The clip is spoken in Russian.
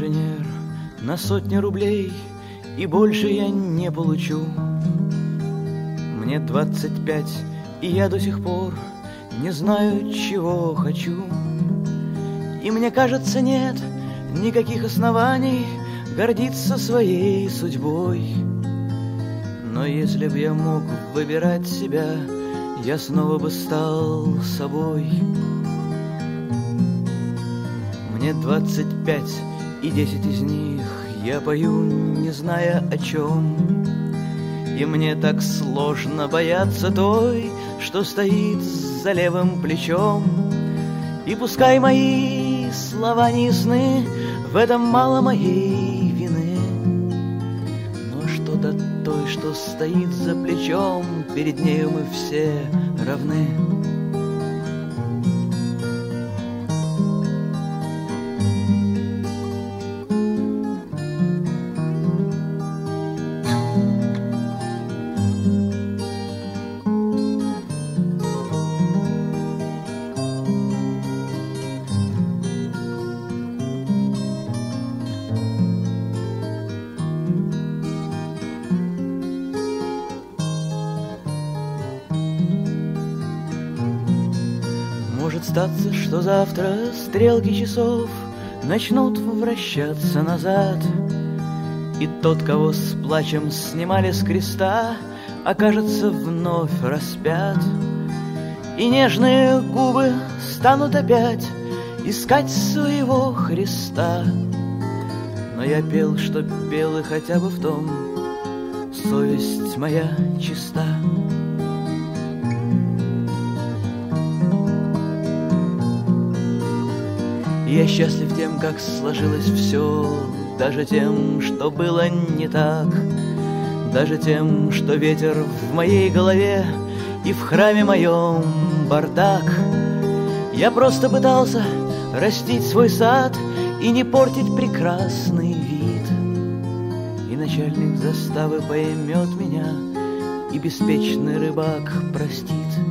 сувенир на сотни рублей, и больше я не получу. Мне 25, и я до сих пор не знаю, чего хочу. И мне кажется, нет никаких оснований гордиться своей судьбой. Но если б я мог выбирать себя, я снова бы стал собой. Мне 25, и 10 из них я пою, не зная о чем. И мне так сложно бояться той, что стоит за левым плечом. И пускай мои слова не ясны, в этом мало моей вины. Но что-то той, что стоит за плечом, перед нею мы все равны. Может статься, что завтра стрелки часов начнут вращаться назад, и тот, кого с плачем снимали с креста, окажется вновь распят. И нежные губы станут опять искать своего Христа. Но я пел, что пел, и хотя бы в том совесть моя чиста. Я счастлив тем, как сложилось все, даже тем, что было не так, даже тем, что ветер в моей голове и в храме моем бардак. Я просто пытался растить свой сад и не портить прекрасный вид. И начальник заставы поймет меня, и беспечный рыбак простит.